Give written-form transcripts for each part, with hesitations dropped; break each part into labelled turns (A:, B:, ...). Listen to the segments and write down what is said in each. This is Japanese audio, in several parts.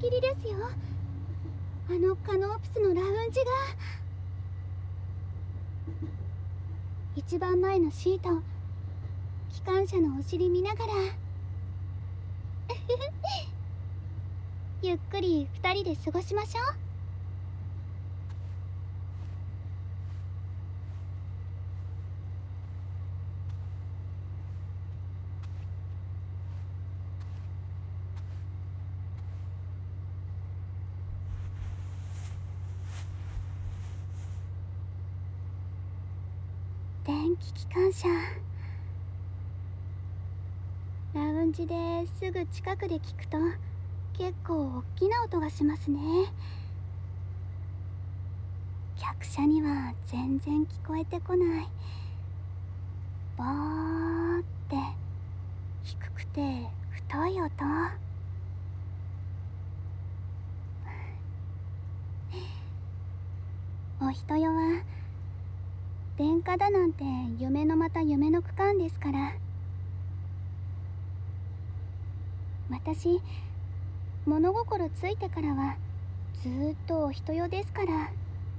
A: きりですよ。あのカノープスのラウンジが。一番前のシート、機関車のお尻見ながらゆっくり2人で過ごしましょう。電気機関車、ラウンジですぐ近くで聞くと結構大きな音がしますね。客車には全然聞こえてこない。ボーって低くて太い音。お人よは電化だなんて夢のまた夢の区間ですから。私、物心ついてからはずーっとお人よですから。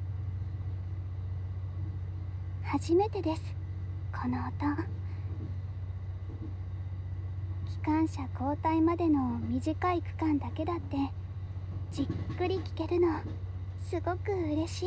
A: 初めてです、この音。機関車交代までの短い区間だけだってじっくり聞けるのすごく嬉しい。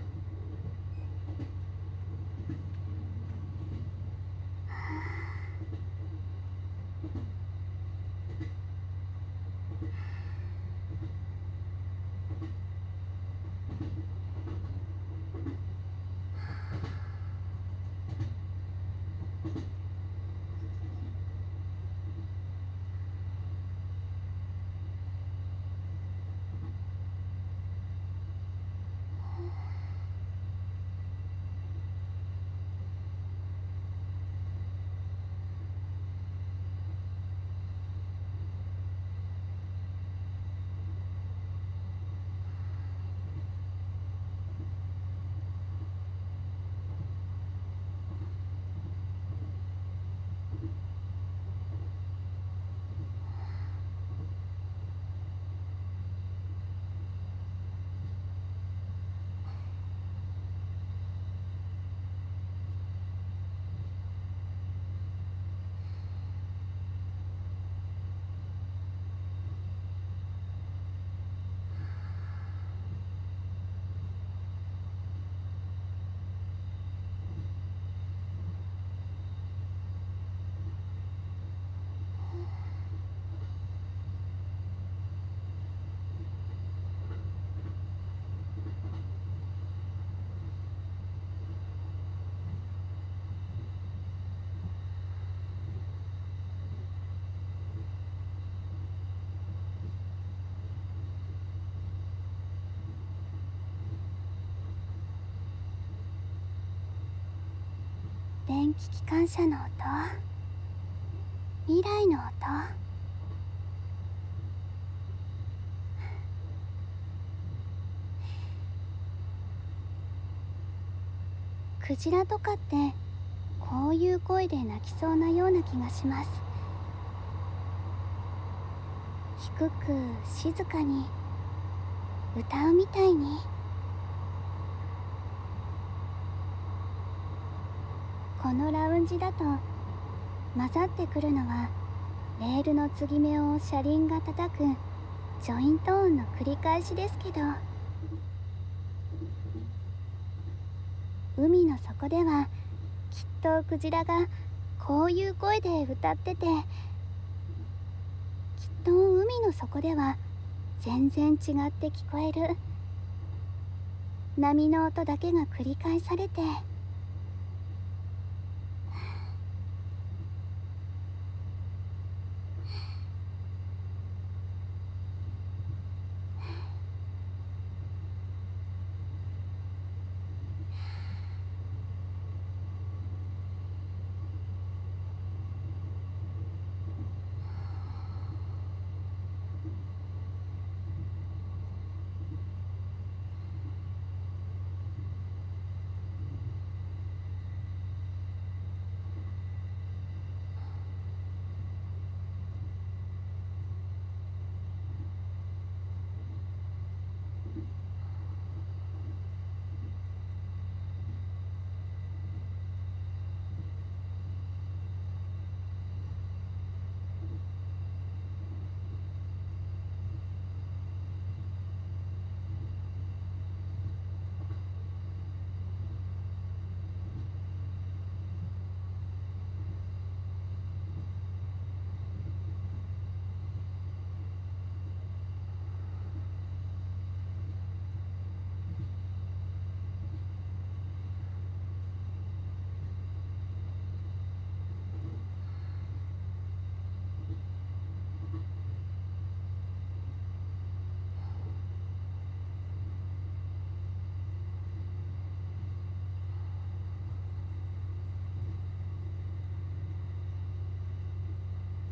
A: 電気機関車の音、未来の音。クジラとかってこういう声で鳴きそうなような気がします。低く静かに歌うみたいに。このラウンジだと混ざってくるのはレールの継ぎ目を車輪が叩くジョイント音の繰り返しですけど、海の底ではきっとクジラがこういう声で歌ってて、きっと海の底では全然違って聞こえる波の音だけが繰り返されて。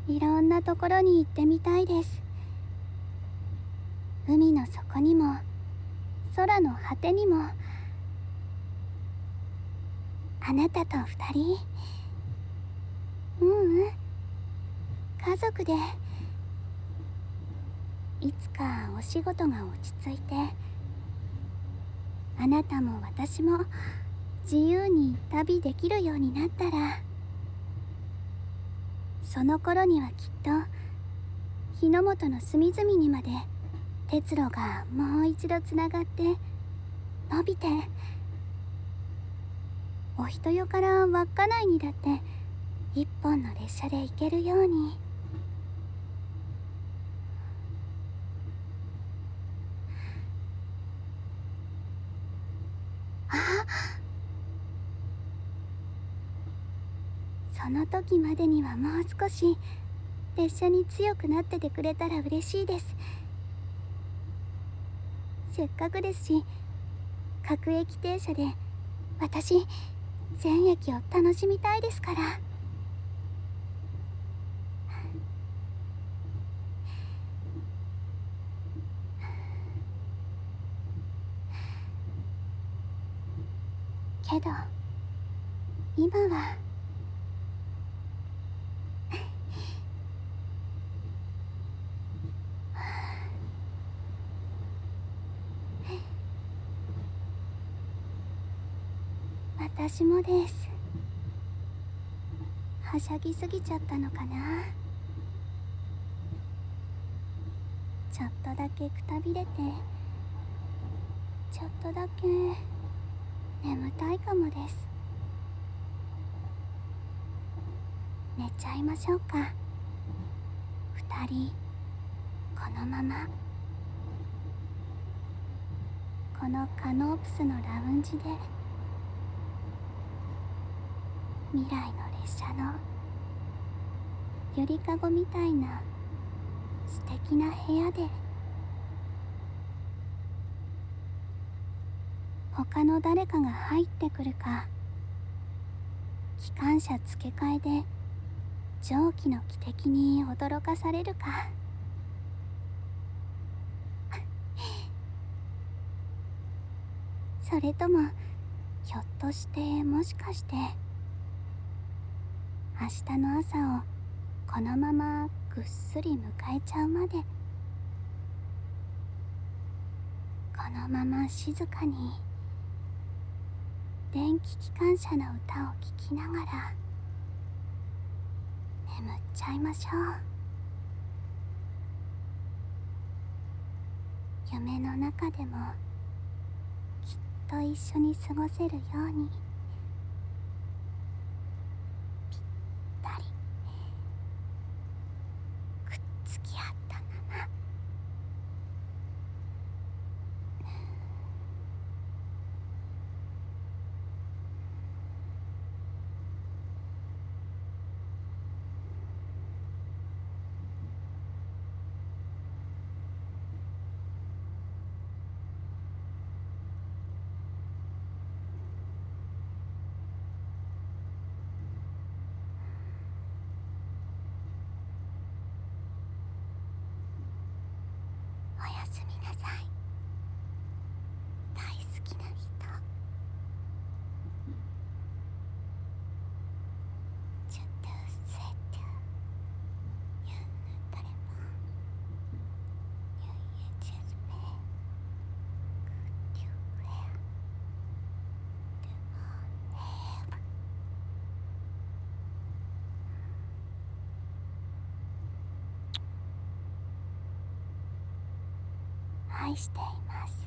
A: いろんなところに行ってみたいです。海の底にも空の果てにも、あなたと二人、家族で。いつかお仕事が落ち着いて、あなたも私も自由に旅できるようになったら、その頃にはきっと日の本の隅々にまで鉄路がもう一度つながって伸びて、お人よから稚内にだって一本の列車で行けるように。その時までにはもう少し列車に強くなっててくれたら嬉しいです。せっかくですし、各駅停車で私全駅を楽しみたいですから。けど今は私もです。はしゃぎすぎちゃったのかな。ちょっとだけくたびれて、ちょっとだけ眠たいかもです。寝ちゃいましょうか、二人。このままこのカノープスのラウンジで、未来の列車のゆりかごみたいな素敵な部屋で、他の誰かが入ってくるか、機関車付け替えで蒸気の汽笛に驚かされるか。それともひょっとして、もしかして明日の朝をこのままぐっすり迎えちゃうまで、このまま静かに電気機関車の歌を聴きながら眠っちゃいましょう。夢の中でもきっと一緒に過ごせるように、ぴったりくっつき合ったまま。おやすみなさい、大好きな人。ちょっとセットユンヌタレポンユンエチェスペグッデュフレアドゥモヘブ。愛しています。